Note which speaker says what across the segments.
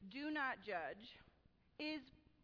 Speaker 1: do not judge, is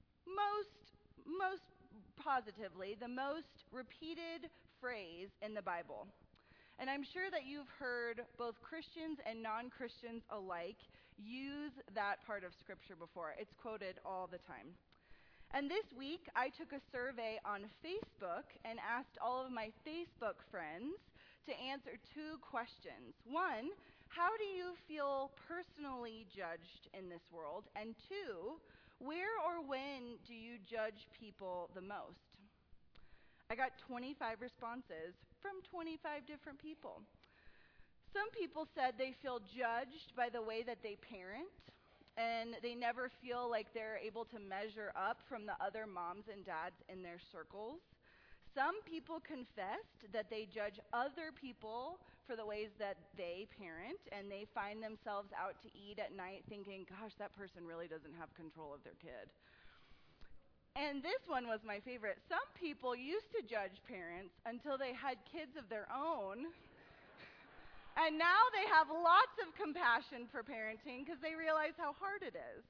Speaker 1: most positively the most repeated phrase in the Bible. And I'm sure that you've heard both Christians and non-Christians alike use that part of Scripture before. It's quoted all the time. And this week, I took a survey on Facebook and asked all of my Facebook friends to answer two questions. One, how do you feel personally judged in this world? And two, where or when do you judge people the most? I got 25 responses from 25 different people. Some people said they feel judged by the way that they parent, and they never feel like they're able to measure up from the other moms and dads in their circles. Some people confessed that they judge other people for the ways that they parent, and they find themselves out to eat at night thinking, gosh, that person really doesn't have control of their kid. And this one was my favorite. Some people used to judge parents until they had kids of their own. And now they have lots of compassion for parenting because they realize how hard it is.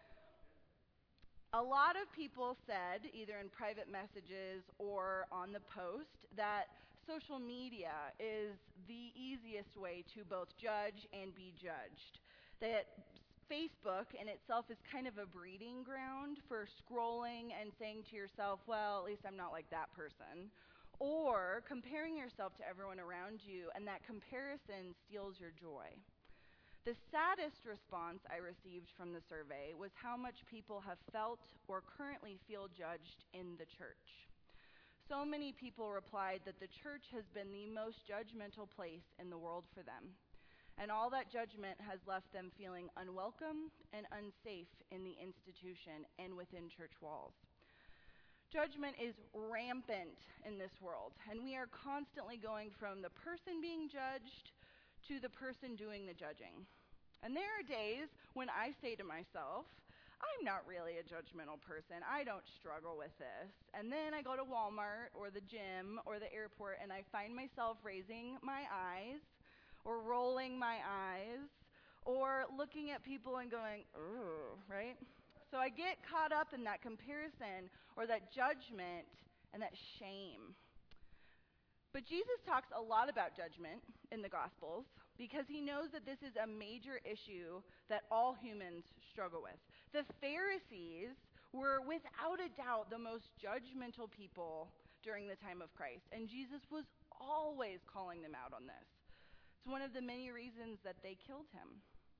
Speaker 1: A lot of people said, either in private messages or on the post, that social media is the easiest way to both judge and be judged. That Facebook in itself is kind of a breeding ground for scrolling and saying to yourself, well, at least I'm not like that person. Or comparing yourself to everyone around you, and that comparison steals your joy. The saddest response I received from the survey was how much people have felt or currently feel judged in the church. So many people replied that the church has been the most judgmental place in the world for them. And all that judgment has left them feeling unwelcome and unsafe in the institution and within church walls. Judgment is rampant in this world, and we are constantly going from the person being judged to the person doing the judging. And there are days when I say to myself, I'm not really a judgmental person. I don't struggle with this. And then I go to Walmart or the gym or the airport, and I find myself raising my eyes or rolling my eyes, or looking at people and going, ooh, right? So I get caught up in that comparison or that judgment and that shame. But Jesus talks a lot about judgment in the Gospels because he knows that this is a major issue that all humans struggle with. The Pharisees were without a doubt the most judgmental people during the time of Christ, and Jesus was always calling them out on this. It's one of the many reasons that they killed him.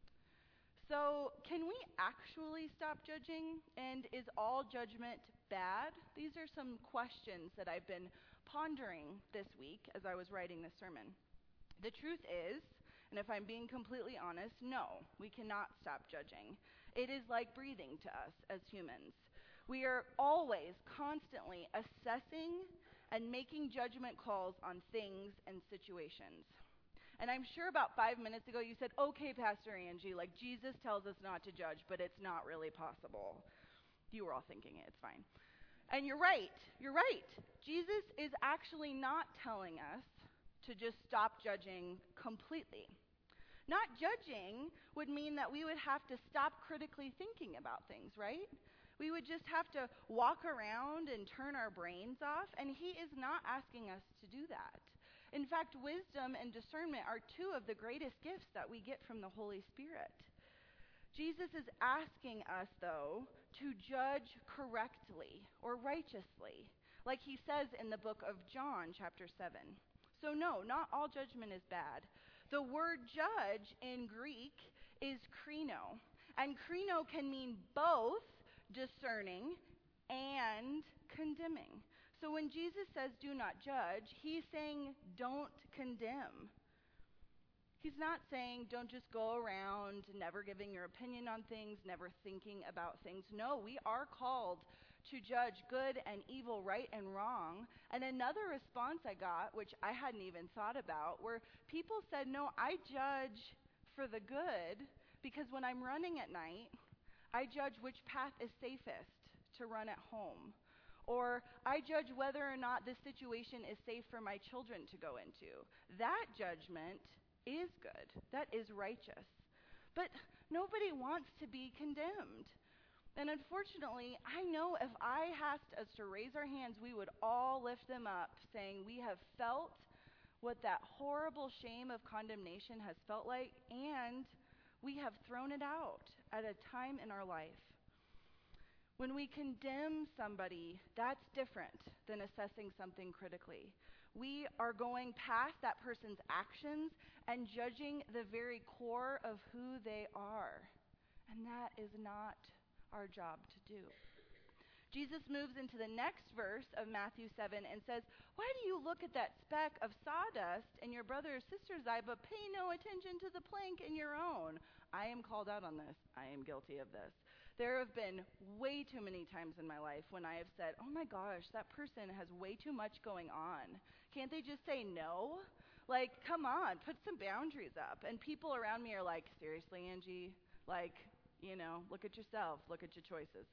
Speaker 1: So, can we actually stop judging? And is all judgment bad? These are some questions that I've been pondering this week as I was writing this sermon. The truth is, and if I'm being completely honest, no, we cannot stop judging. It is like breathing to us as humans. We are always, constantly assessing and making judgment calls on things and situations. And I'm sure about 5 minutes ago you said, okay, Pastor Angie, like Jesus tells us not to judge, but it's not really possible. You were all thinking it, it's fine. And you're right. Jesus is actually not telling us to just stop judging completely. Not judging would mean that we would have to stop critically thinking about things, right? We would just have to walk around and turn our brains off, and he is not asking us to do that. In fact, wisdom and discernment are two of the greatest gifts that we get from the Holy Spirit. Jesus is asking us, though, to judge correctly or righteously, like he says in the book of John, chapter 7. So no, not all judgment is bad. The word judge in Greek is krino, and krino can mean both discerning and condemning. So when Jesus says do not judge, he's saying don't condemn. He's not saying don't just go around never giving your opinion on things, never thinking about things. No, we are called to judge good and evil, right and wrong. And another response I got, which I hadn't even thought about, where people said, no, I judge for the good because when I'm running at night, I judge which path is safest to run at home. Or I judge whether or not this situation is safe for my children to go into. That judgment is good. That is righteous. But Nobody wants to be condemned. And unfortunately, I know if I asked us to raise our hands, we would all lift them up, saying we have felt what that horrible shame of condemnation has felt like, and we have thrown it out at a time in our life. When we condemn somebody, that's different than assessing something critically. We are going past that person's actions and judging the very core of who they are. And that is not our job to do. Jesus moves into the next verse of Matthew 7 and says, "Why do you look at that speck of sawdust in your brother or sister's eye, but pay no attention to the plank in your own?" I am called out on this. I am guilty of this. There have been way too many times in my life when I have said, "Oh my gosh, that person has way too much going on. Can't they just say no? Like, come on, put some boundaries up." And people around me are like, "Seriously, Angie? Like, look at yourself, look at your choices."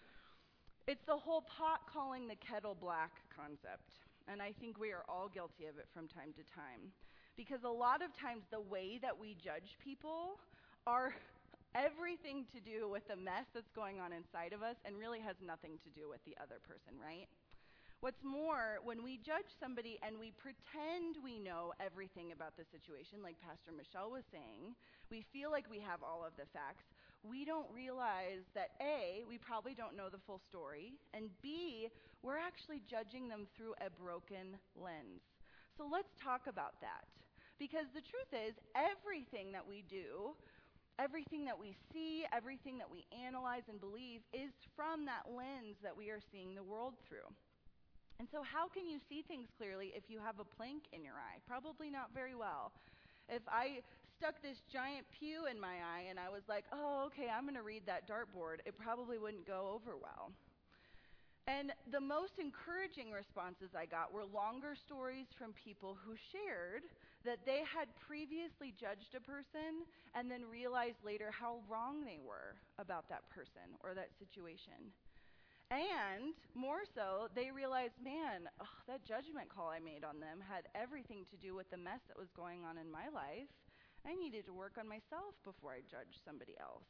Speaker 1: It's the whole pot calling the kettle black concept. And I think we are all guilty of it from time to time. Because a lot of times the way that we judge people are everything to do with the mess that's going on inside of us and really has nothing to do with the other person, right? What's more, when we judge somebody and we pretend we know everything about the situation, like Pastor Michelle was saying, we feel like we have all of the facts, we don't realize that A, we probably don't know the full story, and B, we're actually judging them through a broken lens. So let's talk about that. Because the truth is, everything that we do, everything that we see, everything that we analyze and believe is from that lens that we are seeing the world through. And so how can you see things clearly if you have a plank in your eye? Probably not very well. If I stuck this giant pew in my eye and I was like, "Oh, okay, I'm going to read that dartboard," it probably wouldn't go over well. And the most encouraging responses I got were longer stories from people who shared that they had previously judged a person and then realized later how wrong they were about that person or that situation. And more so, they realized, man, that judgment call I made on them had everything to do with the mess that was going on in my life. I needed to work on myself before I judged somebody else.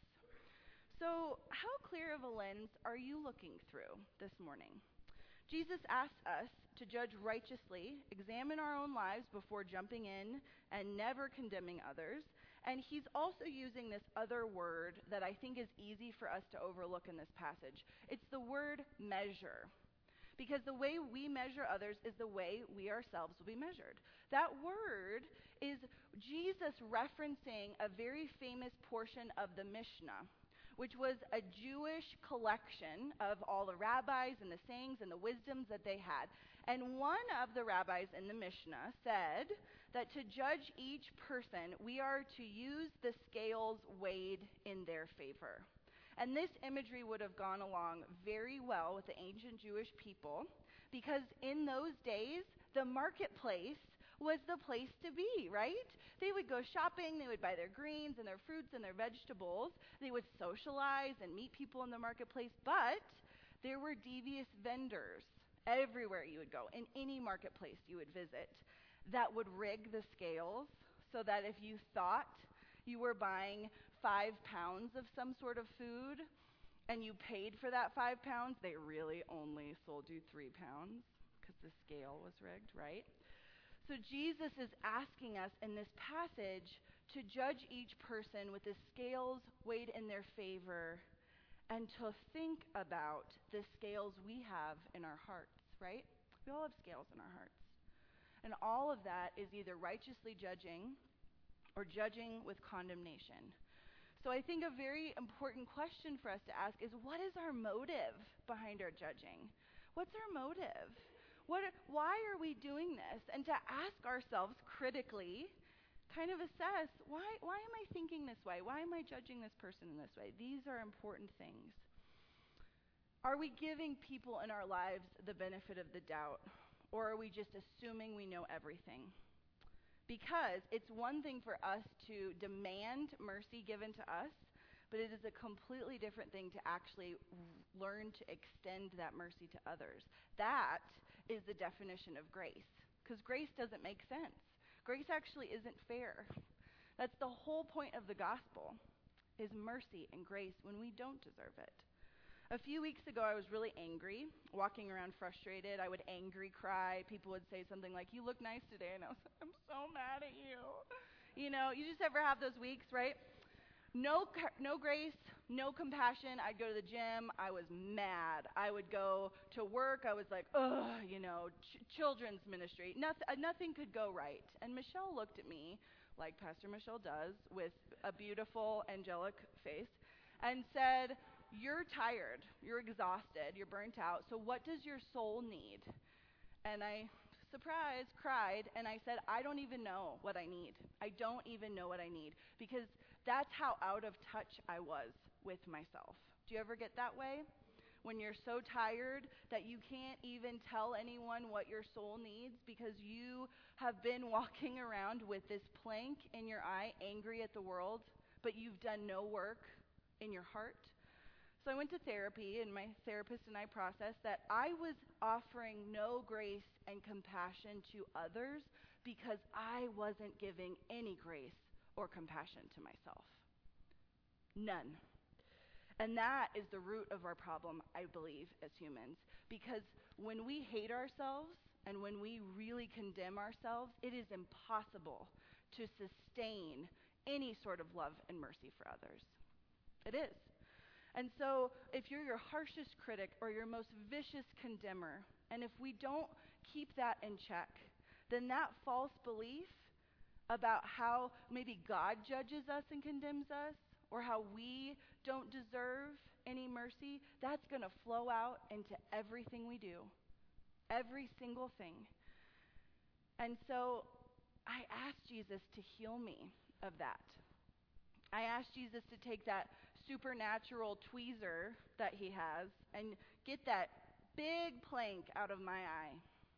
Speaker 1: So, how clear of a lens are you looking through this morning? Jesus asks us to judge righteously, examine our own lives before jumping in and never condemning others. And he's also using this other word that I think is easy for us to overlook in this passage. It's the word measure. Because the way we measure others is the way we ourselves will be measured. That word is Jesus referencing a very famous portion of the Mishnah, which was a Jewish collection of all the rabbis and the sayings and the wisdoms that they had. And one of the rabbis in the Mishnah said that to judge each person, we are to use the scales weighed in their favor. And this imagery would have gone along very well with the ancient Jewish people, because in those days, the marketplace was the place to be, right? They would go shopping, they would buy their greens and their fruits and their vegetables, they would socialize and meet people in the marketplace, but there were devious vendors everywhere you would go, in any marketplace you would visit, that would rig the scales so that if you thought you were buying 5 pounds of some sort of food and you paid for that 5 pounds, they really only sold you 3 pounds because the scale was rigged, right? So Jesus is asking us in this passage to judge each person with the scales weighed in their favor and to think about the scales we have in our hearts, right? We all have scales in our hearts. And all of that is either righteously judging or judging with condemnation. So I think a very important question for us to ask is, what is our motive behind our judging? What's our motive? Why are we doing this? And to ask ourselves critically, kind of assess, why am I thinking this way? Why am I judging this person in this way? These are important things. Are we giving people in our lives the benefit of the doubt? Or are we just assuming we know everything? Because it's one thing for us to demand mercy given to us, but it is a completely different thing to actually learn to extend that mercy to others. That is the definition of grace. Because grace doesn't make sense. Grace actually isn't fair. That's the whole point of the gospel. is mercy and grace when we don't deserve it. A few weeks ago, I was really angry, walking around frustrated. I would angry cry. People would say something like, "You look nice today," and I was like, "I'm so mad at you." You just ever have those weeks, right? No grace, no compassion. I'd go to the gym. I was mad. I would go to work. I was like, ugh, children's ministry. Nothing could go right. And Michelle looked at me, like Pastor Michelle does, with a beautiful, angelic face, and said, "You're tired. You're exhausted. You're burnt out. So what does your soul need?" And I, surprise, cried, and I said, "I don't even know what I need. I don't even know what I need." Because that's how out of touch I was with myself. Do you ever get that way? When you're so tired that you can't even tell anyone what your soul needs because you have been walking around with this plank in your eye, angry at the world, but you've done no work in your heart. So I went to therapy, and my therapist and I processed that I was offering no grace and compassion to others because I wasn't giving any grace or compassion to myself. None. And that is the root of our problem, I believe, as humans. Because when we hate ourselves and when we really condemn ourselves, it is impossible to sustain any sort of love and mercy for others. It is. And so if you're your harshest critic or your most vicious condemner, and if we don't keep that in check, then that false belief about how maybe God judges us and condemns us, or how we don't deserve any mercy, that's going to flow out into everything we do. Every single thing. And so I asked Jesus to heal me of that. I asked Jesus to take that supernatural tweezer that he has and get that big plank out of my eye.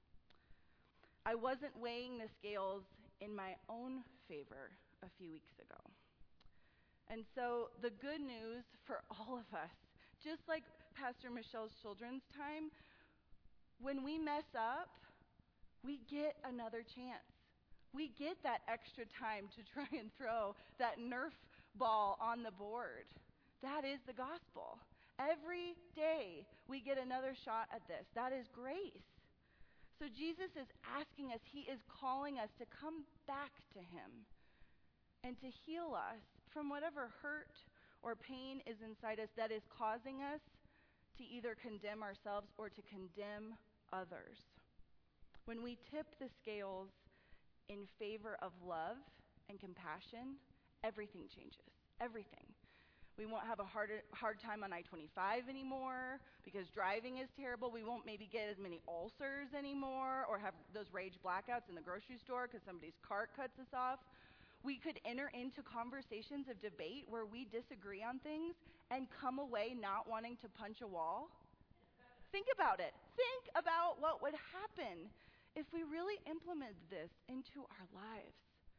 Speaker 1: I wasn't weighing the scales in my own favor a few weeks ago. And so the good news for all of us, just like Pastor Michelle's children's time, when we mess up, we get another chance. We get that extra time to try and throw that Nerf ball on the board. That is the gospel. Every day we get another shot at this. That is grace. So Jesus is asking us, he is calling us to come back to him and to heal us from whatever hurt or pain is inside us that is causing us to either condemn ourselves or to condemn others. When we tip the scales in favor of love and compassion, everything changes. Everything. We won't have a hard time on I-25 anymore because driving is terrible. We won't maybe get as many ulcers anymore or have those rage blackouts in the grocery store because somebody's cart cuts us off. We could enter into conversations of debate where we disagree on things and come away not wanting to punch a wall. Think about it. Think about what would happen if we really implemented this into our lives.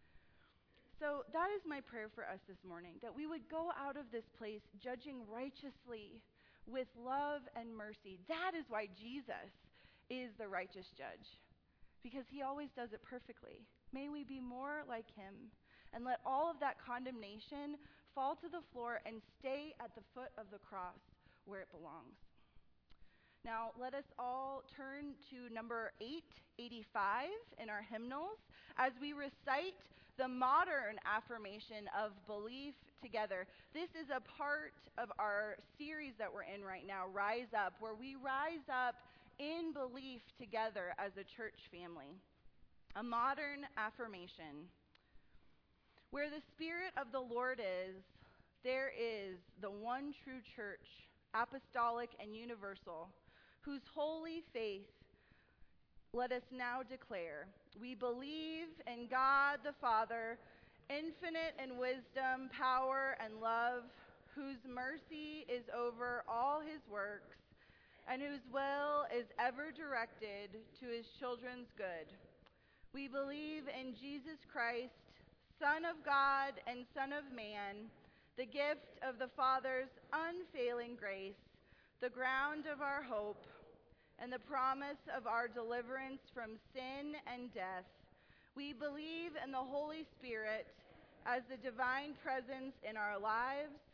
Speaker 1: So that is my prayer for us this morning, that we would go out of this place judging righteously with love and mercy. That is why Jesus is the righteous judge, because he always does it perfectly. May we be more like him and let all of that condemnation fall to the floor and stay at the foot of the cross where it belongs. Now, let us all turn to number 885 in our hymnals as we recite the modern affirmation of belief together. This is a part of our series that we're in right now, Rise Up, where we rise up in belief together as a church family. A modern affirmation. Where the Spirit of the Lord is, there is the one true church, apostolic and universal, whose holy faith let us now declare. We believe in God the Father, infinite in wisdom, power, and love, whose mercy is over all his works, and whose will is ever directed to his children's good. We believe in Jesus Christ, Son of God and Son of Man, the gift of the Father's unfailing grace, the ground of our hope, and the promise of our deliverance from sin and death. We believe in the Holy Spirit as the divine presence in our lives,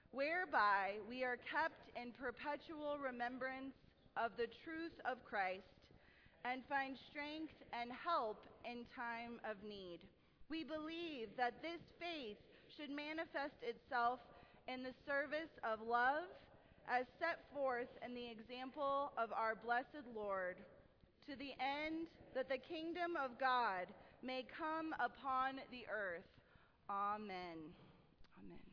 Speaker 1: whereby we are kept in perpetual remembrance of the truth of Christ and find strength and help in time of need. We believe that this faith should manifest itself in the service of love as set forth in the example of our blessed Lord, to the end that the kingdom of God may come upon the earth. Amen. Amen.